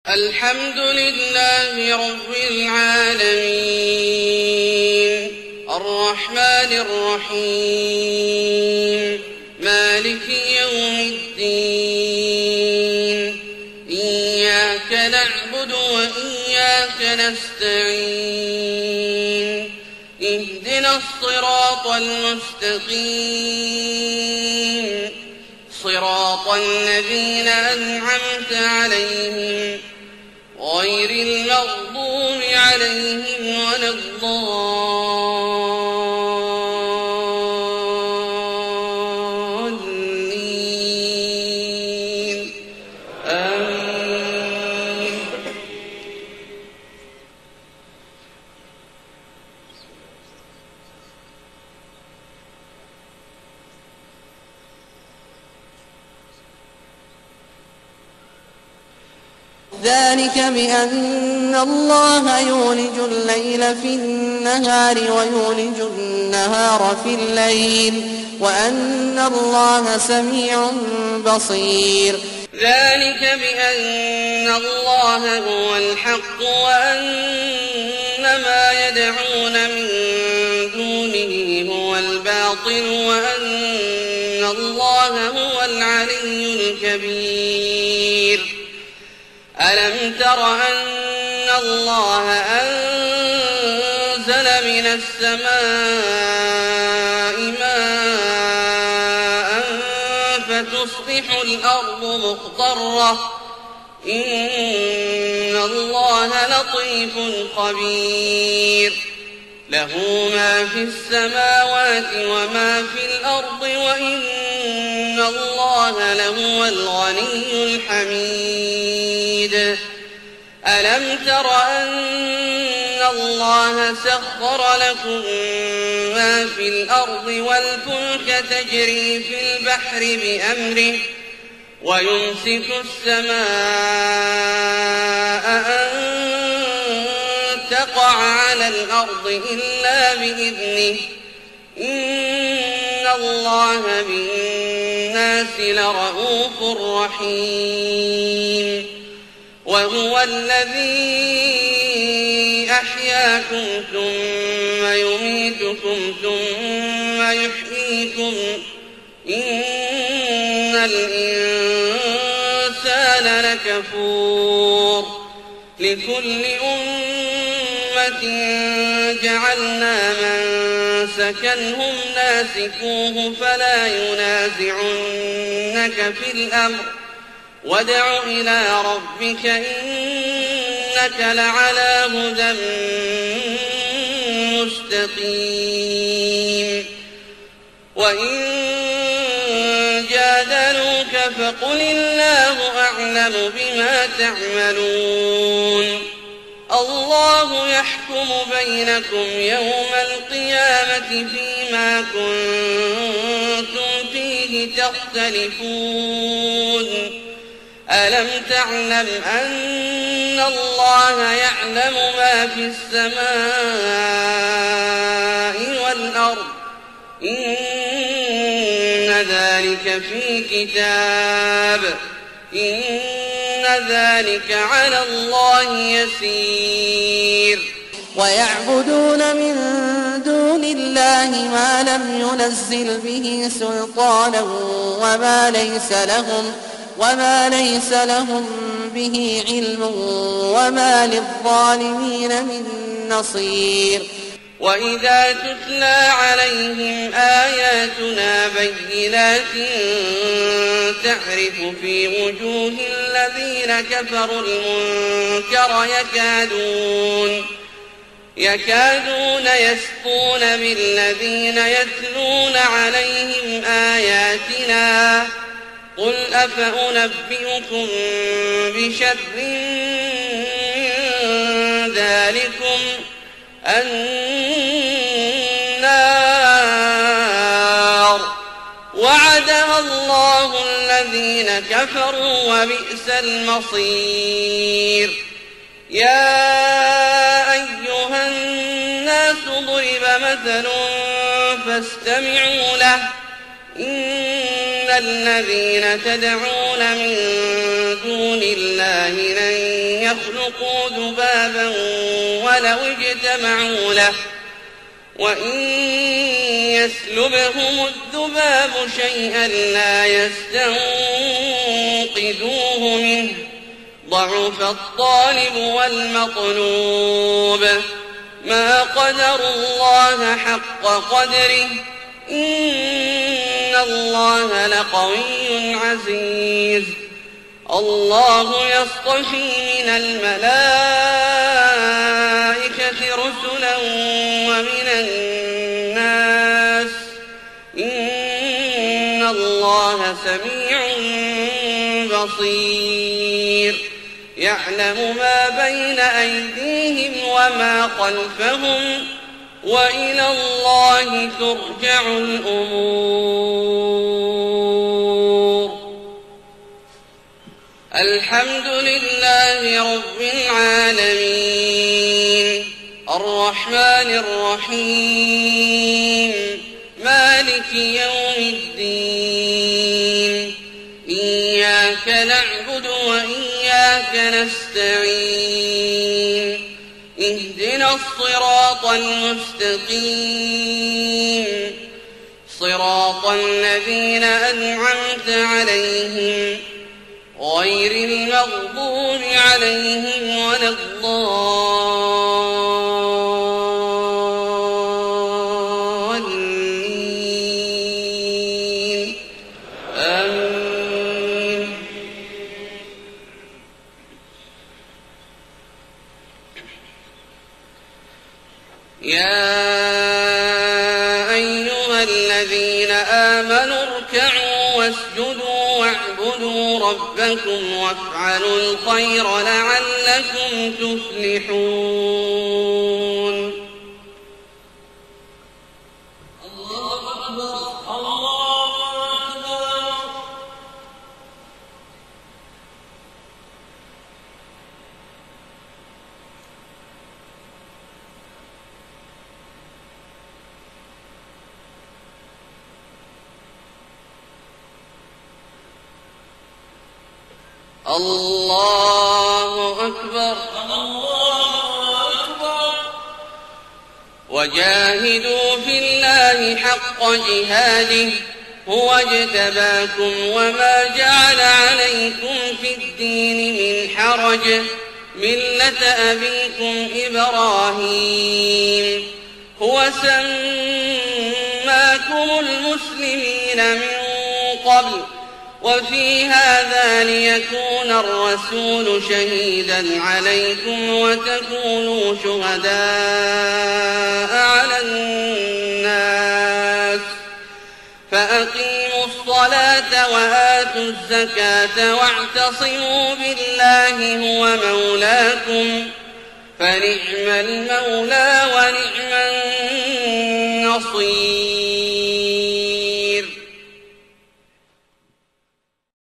الحمد لله رب العالمين الرحمن الرحيم مالك يوم الدين إياك نعبد وإياك نستعين اهدنا الصراط المستقيم صراط الذين أنعمت عليهم غير المغضوب عليهم ولا الضالين آمين. ذلك بأن الله يولج الليل في النهار ويولج النهار في الليل وأن الله سميع بصير. ذلك بأن الله هو الحق وأن ما يدعون من دونه هو الباطل وأن الله هو العلي الكبير. ألم تر أن الله أنزل من السماء ماء فتصبح الأرض مخضرة إن الله لطيف خبير. له ما في السماوات وما في الأرض وإن الله لهو الغني الحميد. ألم تر أن الله سخر لكم ما في الأرض والفلك تجري في البحر بأمره ويمسك السماء أن تقع على الأرض إلا بإذنه إن الله بالناس لرءوف رحيم. وهو الذي أحياكم ثم يميتكم ثم يحييكم إن الإنسان لكفور. لكل أمة جعلنا منسكا هم ناسكوه فلا ينازعنك في الأمر وادع إلى ربك إنك لعلى هدى مستقيم. وإن جادلوك فقل الله أعلم بما تعملون. الله يحكم بينكم يوم القيامة فيما كنتم فيه تختلفون. ألم تعلم أن الله يعلم ما في السماء والأرض إن ذلك في كتاب إن ذلك على الله يسير. ويعبدون من دون الله ما لم ينزل به سلطانا وما ليس لهم به علم وما للظالمين من نصير. وإذا تتلى عليهم آياتنا بينات تعرف في وجوه الذين كفروا المنكر يكادون يسقون بالذين يتلون عليهم آياتنا. قل أفأنبئكم بشر من ذلكم النار وعدها الله الذين كفروا وبئس المصير. يا أيها الناس ضرب مثل فاستمعوا له إن الذين تدعون يدعون من دون الله لن يخلقوا ذبابا ولو اجتمعوا له وإن يسلبهم الذباب شيئا لا يستنقذوه منه ضعف الطالب والمطلوب ما قدروا الله حق قدره إن الله لقوي عزيز الله يصطفي من الملائكة رسلا ومن الناس إن الله سميع بصير يعلم ما بين أيديهم وما خلفهم وإلى الله ترجع الأمور الحمد لله رب العالمين الرحمن الرحيم مالك يوم الدين إياك نعبد وإياك نستعين اهدنا الصراط المستقيم صراط الذين أنعمت عليهم غير المغضوب عليهم ولا الضالين آمين يا أيها الذين آمنوا اركعوا واسجدوا واعبدوا ربكم وافعلوا الخير لعلكم تفلحون الله أكبر الله أكبر الله أكبر الله أكبر وجاهدوا في الله حق جهاده هو اجتباكم وما جعل عليكم في الدين من حرج ملة أبيكم إبراهيم هو سماكم المسلمين من قبل وفي هذا ليكون الرسول شهيدا عليكم وتكونوا شهداء على الناس فأقيموا الصلاة وآتوا الزكاة واعتصموا بالله هو مولاكم فنعم المولى ونعم النصير